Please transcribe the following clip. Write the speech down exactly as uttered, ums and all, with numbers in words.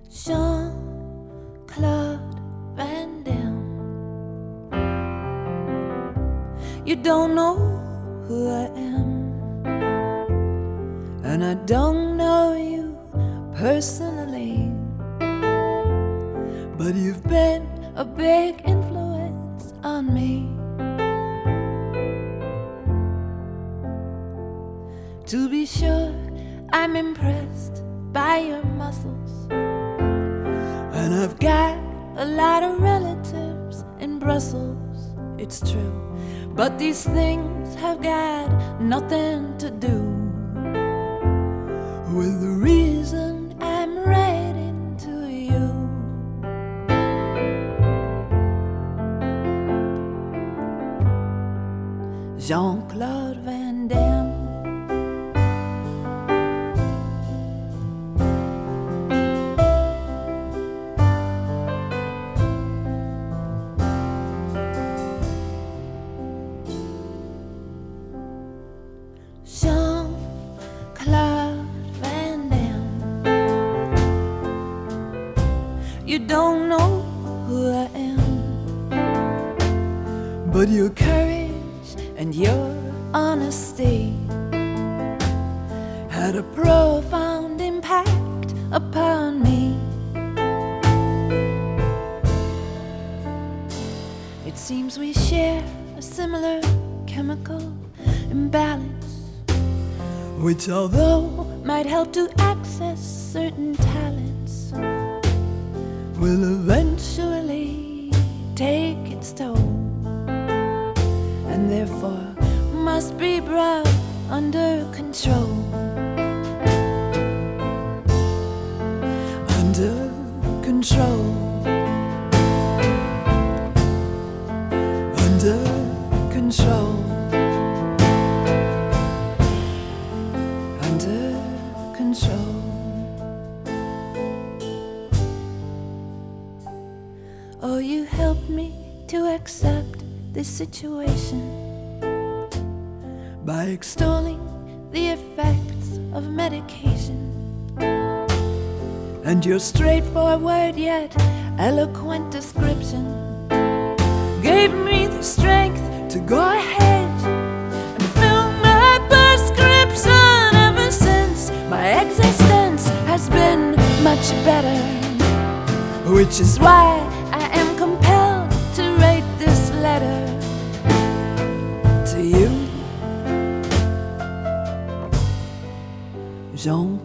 Jean-Claude Van Damme. You don't know who I am, and I don't know you personally, but you've been a big influence on me. To be sure, I'm impressed by your muscles, and I've got a lot of relatives in Brussels, it's true, but these things have got nothing to do with the reason I'm writing to you. Jean-Claude Van Damme. Jean-Claude Van Damme. You don't know who I am, but your courage and your honesty had a profound impact upon me. It seems we share a similar chemical imbalance, which although might help to access certain talents, will eventually take its toll, and therefore must be brought under control. Under control. Under control. Under control. Oh, you helped me to accept this situation by extolling the effects of medication, and your straightforward yet eloquent description gave me the strength to go ahead and fill my prescription. Ever since, my existence has been much better, which is why I am compelled to write this letter to you, Jean.